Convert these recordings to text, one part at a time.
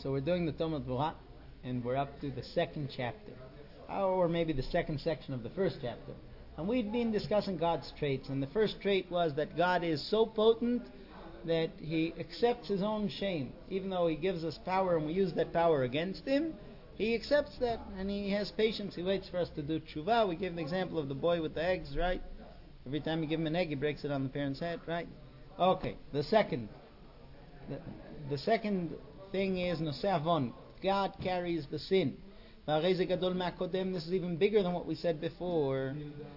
So we're doing the Talmud Torah, and we're up to the second chapter, or maybe the second section of the first chapter. And we've been discussing God's traits, and the first trait was that God is so potent that He accepts His own shame. Even though He gives us power and we use that power against Him, He accepts that, and He has patience. He waits for us to do tshuva. We gave an example of the boy with the eggs, right? Every time you give him an egg, he breaks it on the parent's head, right? Okay, the second thing is Nosei Avon. God carries the sin. This is even bigger than what we said before.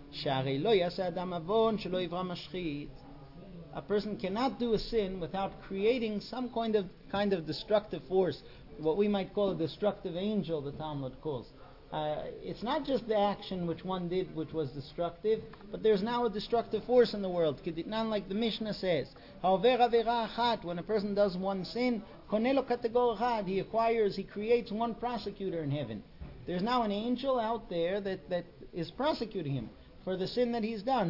A person cannot do a sin without creating some kind of destructive force, what we might call a destructive angel, the Talmud calls. It's not just the action which one did which was destructive, but there's now a destructive force in the world. Not like the Mishnah says, when a person does one sin, he creates one prosecutor in heaven. There's now an angel out there that is prosecuting him for the sin that he's done.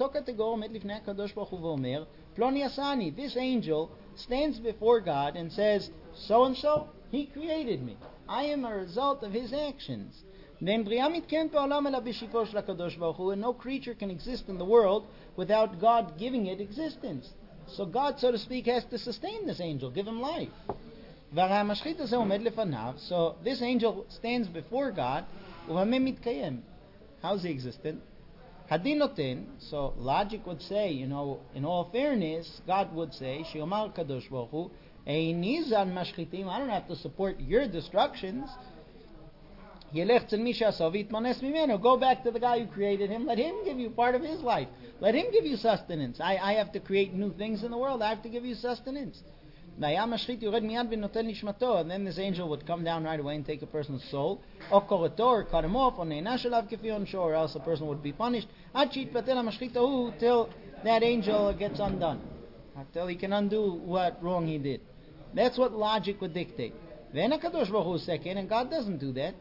This angel stands before God and says, so and so, he created me. I am a result of his actions. And no creature can exist in the world without God giving it existence. So God, so to speak, has to sustain this angel, give him life. So this angel stands before God. How is he existent? So logic would say, in all fairness, God would say, I don't have to support your destructions. Go back to the guy who created him. Let him give you part of his life. Let him give you sustenance. I have to create new things in the world. I have to give you sustenance. And then this angel would come down right away and take a person's soul, or cut him off, or else a person would be punished till that angel gets undone, until he can undo what wrong he did. That's what logic would dictate. And God doesn't do that.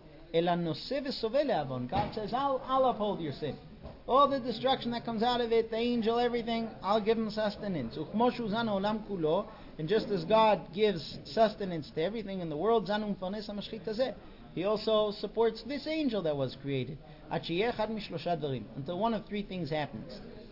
God says, I'll uphold your sin. All the destruction that comes out of it, the angel, everything, I'll give him sustenance. And just as God gives sustenance to everything in the world, He also supports this angel that was created. Until one of three things happens.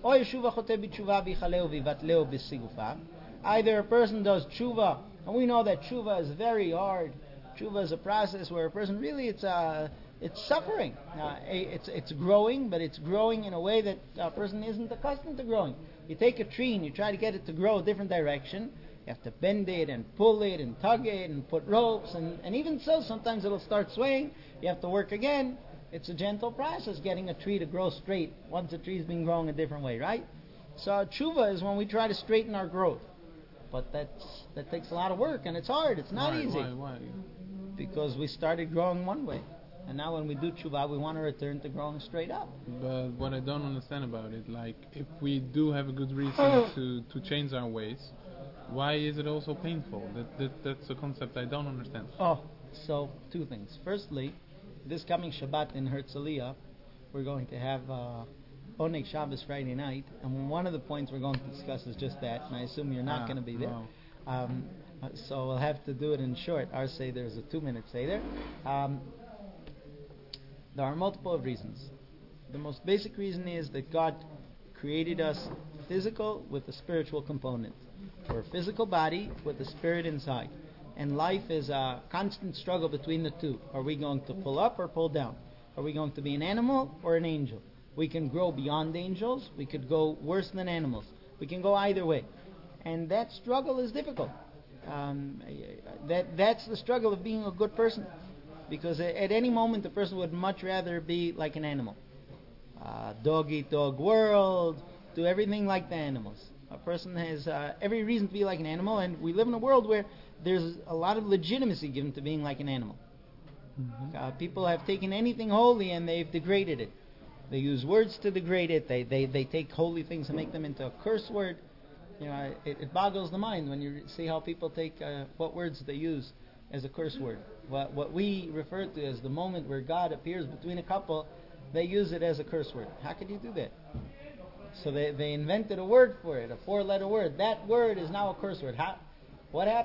Either a person does tshuva, and we know that tshuva is very hard. Tshuva is a process where a person really, it's suffering. It's growing, but it's growing in a way that a person isn't accustomed to growing. You take a tree and you try to get it to grow a different direction. You have to bend it and pull it and tug it and put ropes, and even so, sometimes it'll start swaying. You have to work again. It's a gentle process getting a tree to grow straight once the tree's been growing a different way, right? So tshuva is when we try to straighten our growth. But that takes a lot of work, and it's hard. It's not easy. Why? Because we started growing one way. And now when we do tshuva, we want to return to growing straight up. But what I don't understand about it, like, if we do have a good reason to change our ways, why is it also painful? That's a concept I don't understand. So two things. Firstly, this coming Shabbat in Herzliya, we're going to have Oneg Shabbos Friday night, and one of the points we're going to discuss is just that, and I assume you're not going to be there. No. So we'll have to do it in short. Our Seder is a 2-minute Seder. There are multiple reasons. The most basic reason is that God created us physical with a spiritual component. We're a physical body with a spirit inside. And life is a constant struggle between the two. Are we going to pull up or pull down? Are we going to be an animal or an angel? We can grow beyond angels. We could go worse than animals. We can go either way. And that struggle is difficult. That's the struggle of being a good person. Because at any moment, the person would much rather be like an animal. Dog eat dog world, do everything like the animals. A person has every reason to be like an animal, and we live in a world where there's a lot of legitimacy given to being like an animal. Mm-hmm. People have taken anything holy and they've degraded it. They use words to degrade it. They take holy things and make them into a curse word. It boggles the mind when you see how people take what words they use as a curse word. What we refer to as the moment where God appears between a couple, they use it as a curse word. How could you do that? So they invented a word for it, a 4-letter word. That word is now a curse word. What happened?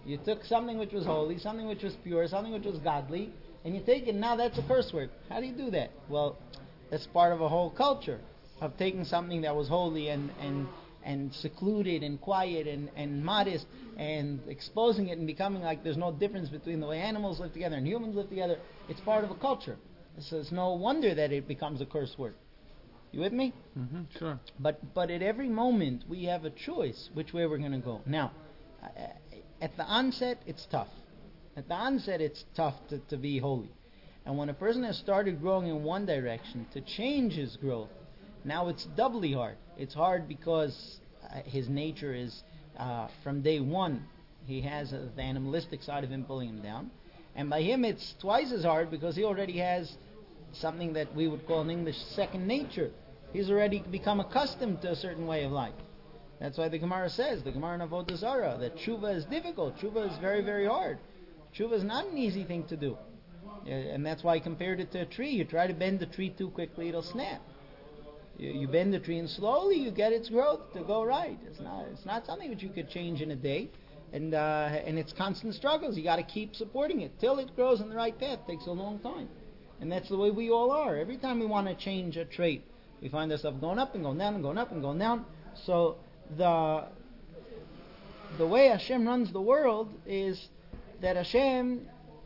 You took something which was holy, something which was pure, something which was godly, and you take it, now that's a curse word. How do you do that? Well, that's part of a whole culture of taking something that was holy and secluded and quiet and modest and exposing it and becoming like there's no difference between the way animals live together and humans live together. It's part of a culture. So it's no wonder that it becomes a curse word. You with me? Mm-hmm, sure. But at every moment we have a choice which way we're going to go. Now, at the onset, it's tough. At the onset, it's tough to be holy. And when a person has started growing in one direction, to change his growth, now it's doubly hard. It's hard because his nature is, from day one, he has the animalistic side of him pulling him down. And by him, it's twice as hard because he already has something that we would call in English second nature. He's already become accustomed to a certain way of life. That's why the Gemara says, the Gemara in Avodah Zarah, that tshuva is difficult. Tshuva is very, very hard. Tshuva is not an easy thing to do. And that's why I compared it to a tree. You try to bend the tree too quickly, it'll snap. You bend the tree and slowly you get its growth to go right. It's not something that you could change in a day. And it's constant struggles. You got to keep supporting it till it grows in the right path. It takes a long time. And that's the way we all are. Every time we want to change a trait, we find ourselves going up and going down and going up and going down. So the way Hashem runs the world is that Hashem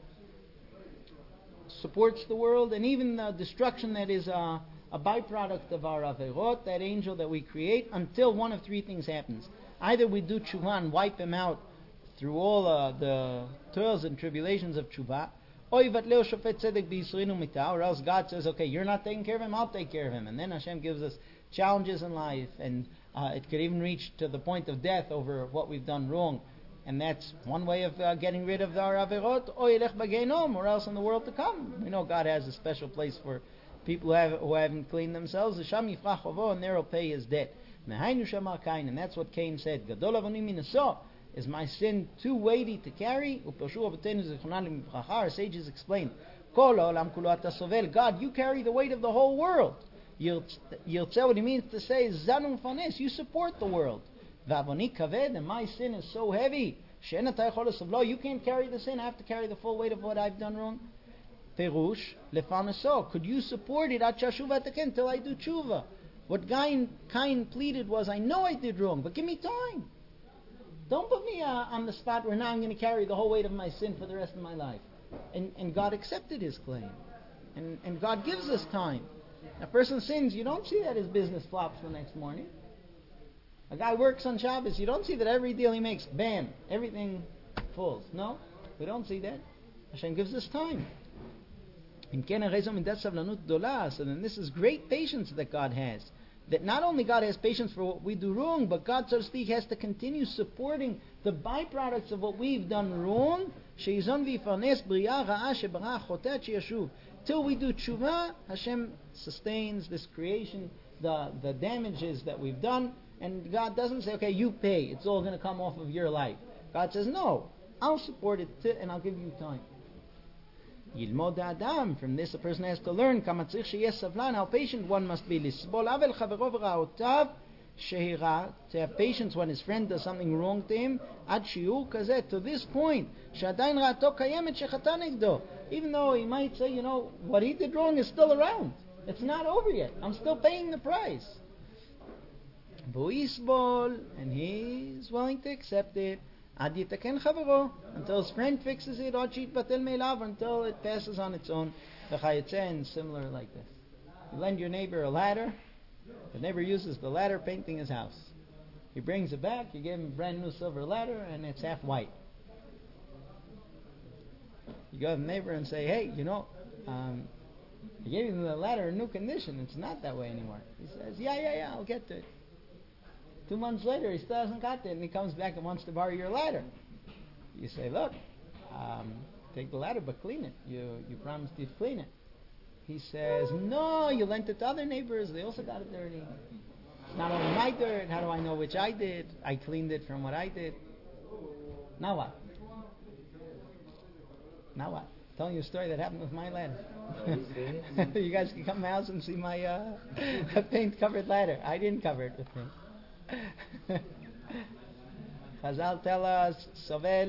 supports the world, and even the destruction that is a byproduct of our averot, that angel that we create, until one of three things happens. Either we do tshuva and wipe him out through all the toils and tribulations of tshuva, or else God says, okay, you're not taking care of him, I'll take care of him. And then Hashem gives us challenges in life, and it could even reach to the point of death over what we've done wrong. And that's one way of getting rid of our averot, or else in the world to come. We know God has a special place for people who haven't cleaned themselves. And there will pay his debt. And that's what Cain said. Is my sin too weighty to carry? Our sages explain, God, you carry the weight of the whole world. You'll say what he means to say, Zanum Fanes, you support the world. And my sin is so heavy, you can't carry the sin, I have to carry the full weight of what I've done wrong. Perush, lefaneso, could you support it till I do tshuva? What Cain pleaded was, I know I did wrong, but give me time. Don't put me on the spot where now I'm going to carry the whole weight of my sin for the rest of my life. And God accepted his claim. And God gives us time. A person sins, you don't see that his business flops the next morning. A guy works on Shabbos, you don't see that every deal he makes, bam, everything falls. No, we don't see that. Hashem gives us time. So then this is great patience that God has. That not only God has patience for what we do wrong, but God, so to speak, has to continue supporting the byproducts of what we've done wrong. Till we do tshuva, Hashem sustains this creation, the damages that we've done, and God doesn't say, okay, you pay, it's all going to come off of your life. God says, no, I'll support it and I'll give you time. Yilmod Adam. From this, a person has to learn how patient one must be. To have patience when his friend does something wrong to him. To this point, even though he might say, what he did wrong is still around. It's not over yet. I'm still paying the price. And he's willing to accept it. Until his friend fixes it, until it passes on its own. And similar like this. You lend your neighbor a ladder. The neighbor uses the ladder painting his house. He brings it back, you give him a brand new silver ladder, and it's half white. You go to the neighbor and say, hey, I gave you the ladder in new condition. It's not that way anymore. He says, yeah, I'll get to it. 2 months later, he still hasn't got it, and he comes back and wants to borrow your ladder. You say, look, take the ladder, but clean it. You promised you'd clean it. He says, no, you lent it to other neighbors. They also got it dirty. It's not only my dirt. How do I know which I did? I cleaned it from what I did. Now what? Telling you a story that happened with my ladder. You guys can come to my house and see my paint-covered ladder. I didn't cover it with paint. Chazal tell us, Sovel,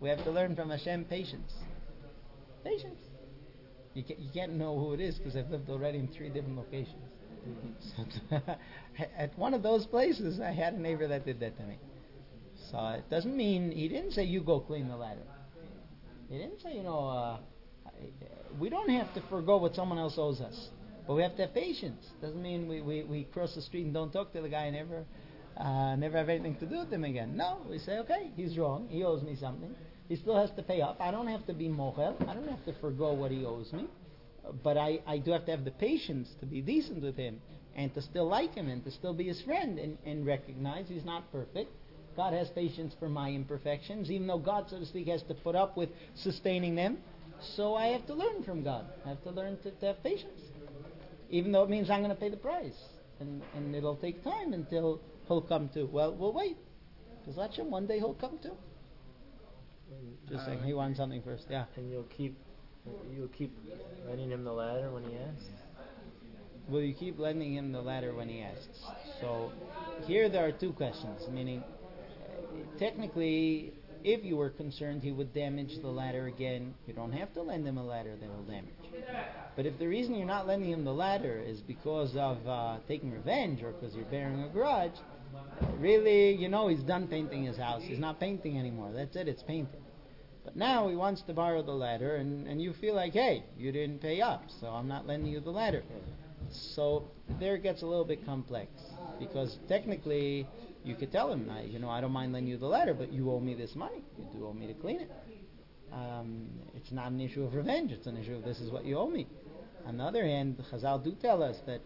We have to learn from Hashem patience. Patience. You can't know who it is because I've lived already in 3 different locations. So at one of those places, I had a neighbor that did that to me. So it doesn't mean, he didn't say, you go clean the ladder. He didn't say, we don't have to forgo what someone else owes us. But we have to have patience. Doesn't mean we cross the street and don't talk to the guy and never have anything to do with him again. No, we say, okay, he's wrong. He owes me something. He still has to pay up. I don't have to be mochel. I don't have to forgo what he owes me. But I do have to have the patience to be decent with him and to still like him and to still be his friend and recognize he's not perfect. God has patience for my imperfections, even though God, so to speak, has to put up with sustaining them. So I have to learn from God. I have to learn to have patience. Even though it means I'm going to pay the price. And it'll take time until he'll come to. Well, we'll wait. Because Hashem, one day he'll come to. Just saying, he wants something first. Yeah. And you'll keep lending him the ladder when he asks? Will you keep lending him the ladder when he asks? So here there are 2 questions. Meaning, technically, if you were concerned he would damage the ladder again, you don't have to lend him a ladder that will damage. But if the reason you're not lending him the ladder is because of taking revenge or because you're bearing a grudge, really, he's done painting his house. He's not painting anymore. That's it, it's painting. But now he wants to borrow the ladder and you feel like, hey, you didn't pay up, so I'm not lending you the ladder. So there it gets a little bit complex. Because technically, you could tell him, I don't mind lending you the ladder, but you owe me this money. You do owe me to clean it. It's not an issue of revenge. It's an issue of this is what you owe me. On the other hand, Chazal do tell us that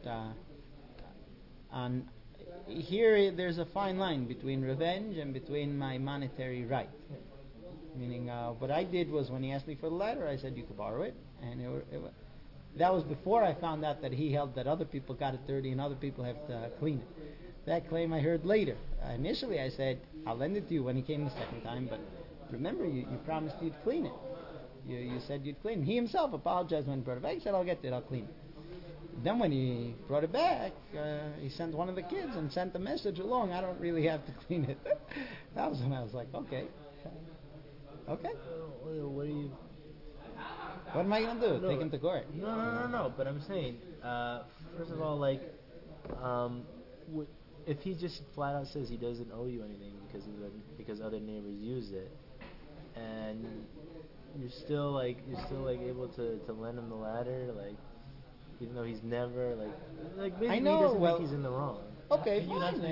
here there's a fine line between revenge and between my monetary right. Meaning, what I did was when he asked me for the ladder, I said you could borrow it, and that was before I found out that he held that other people got it dirty and other people have to clean it. That claim I heard later. Initially, I said I'll lend it to you when he came the second time, but remember, you promised you'd clean it. You said you'd clean it. He himself apologized when he brought it back. He said, I'll get it, I'll clean it. Then when he brought it back, he sent one of the kids and sent a message along, I don't really have to clean it. That was when I was like, okay. Okay. What am I going to do? No, take him to court? No. But I'm saying, first of all, if he just flat out says he doesn't owe you anything because other neighbors use it, and you're still able to lend him the ladder, even though he's never basically I know, he doesn't think he's in the wrong. Okay,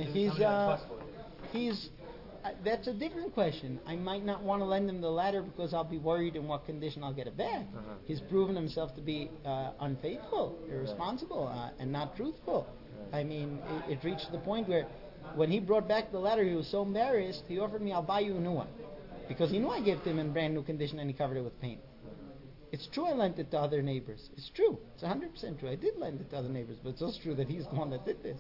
he's that's a different question. I might not want to lend him the ladder because I'll be worried in what condition I'll get it back. He's proven himself to be unfaithful, irresponsible, and not truthful. I mean, it reached the point where when he brought back the ladder, he was so embarrassed, he offered me, I'll buy you a new one. Because he knew I gave it to him in brand new condition and he covered it with paint. It's true I lent it to other neighbors. It's true. It's 100% true. I did lend it to other neighbors, but it's also true that he's the one that did this.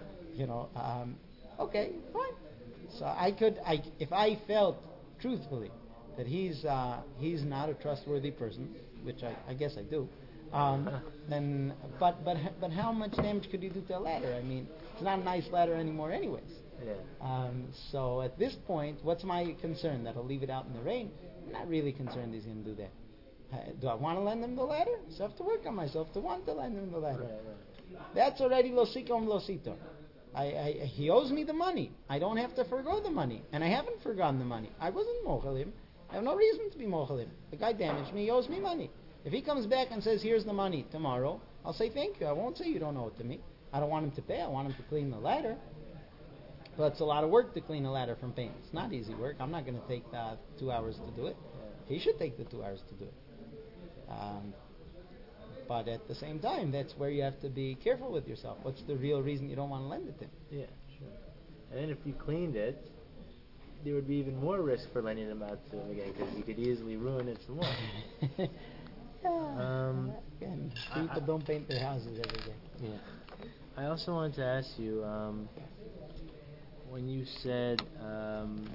Okay, fine. So if I felt truthfully that he's not a trustworthy person, which I guess I do, then but how much damage could you do to a ladder? I mean, it's not a nice ladder anymore, anyways. Yeah. So at this point, what's my concern? That he'll leave it out in the rain? I'm not really concerned he's going to do that. Do I want to lend him the ladder? So I have to work on myself to want to lend him the ladder. Right. That's already lo sikom lo sito. He owes me the money. I don't have to forgo the money. And I haven't forgotten the money. I wasn't mochel him. I have no reason to be mochel him. The guy damaged me. He owes me money. If he comes back and says, here's the money tomorrow, I'll say thank you. I won't say you don't owe it to me. I don't want him to pay. I want him to clean the ladder. But it's a lot of work to clean a ladder from paint. It's not easy work. I'm not going to take 2 hours to do it. He should take the 2 hours to do it. But at the same time, that's where you have to be careful with yourself. What's the real reason you don't want to lend it to him? Yeah, sure. And then if you cleaned it, there would be even more risk for lending him out to him again, because you could easily ruin it some more. Again, people don't paint their houses every day. Yeah. I also wanted to ask you, when you said